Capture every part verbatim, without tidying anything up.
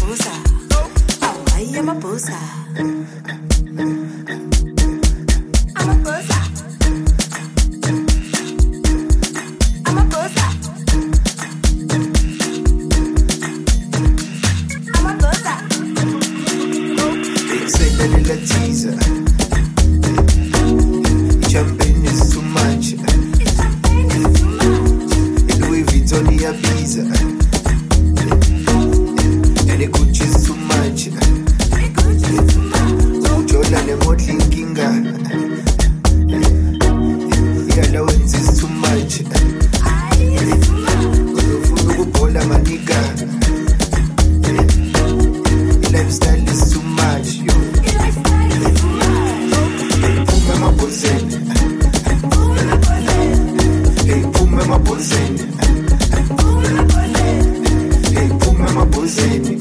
boozer. Oh, I am a boozer. I'm a boozer. I'm a boozer. I'm a boozer. They say that it's a teaser. Champagne is too much. Louis Vuitton Ibiza. And the Gucci is too much. Ujola ne modeling kinga. The allowance is too much. Ufuna ukubola maniga. The lifestyle is too much. Yo. Pume mabozeni. Hey, pume mabozeni. Hey, pume mabozeni.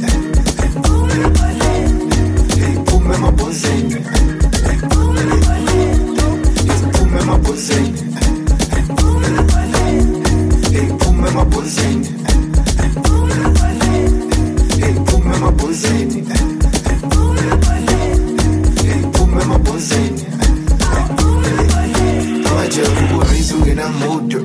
Hey, pume mabozeni. Yes, pume mabozeni. Hey, pume mabozeni. Hey, pume mabozeni. Hey, pume mabozeni. Awajabu ayisuke na moto.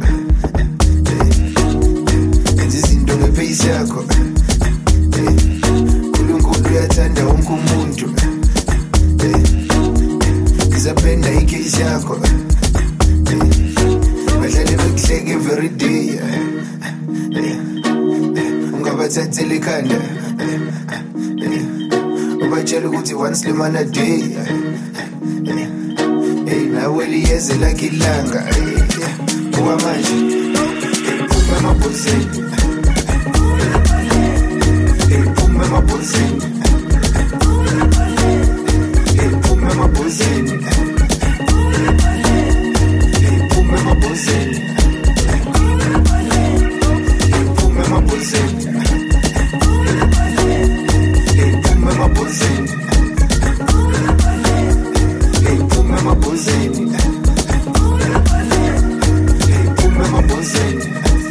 Enza izinto ngepace yakho. UNkulunkulu uyathanda wonke umuntu. Izapenda icase yakho. Bahlale bekuhleke every day. Ungabathathela ikhanda. Ubatshela ukuthi one slim on a day. Hey, nawe liyeze lakhe ilanga. Kuwa manje. Pume mabozeni. Hey, pume mabozeni. Hey, pume mabozeni. Hey, pume mabozeni. Hey, pume mabozeni. Hey, pume mabozeni. Hey, pume mabozeni. Hey, pume mabozeni.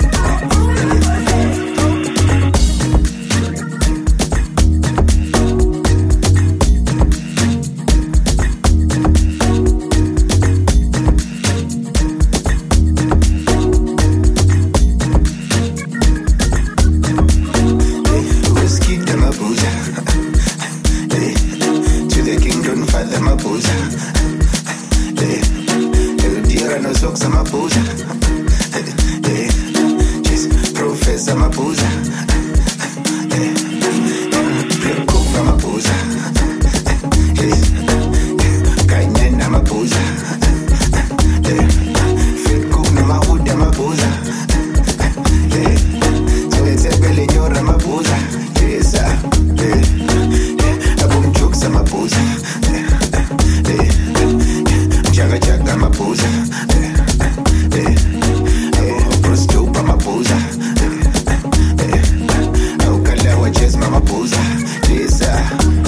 Whiskey to my booze. Hey, to the kingdom, father my booze. Hey, El Dira no socks my booze. Hey, just professor my booze. Hey, cook my booze. Hey, Kanyana my booze. Hey, fit cook no my hood my booze. Hey, so it's a belly nyora my booze. Yes, sir. Hey, abum jokes my booze. Hey, jaga jaga my booze. Hey, prostopa my booze. Hey, au kala wa chess my booze. Yes, sir.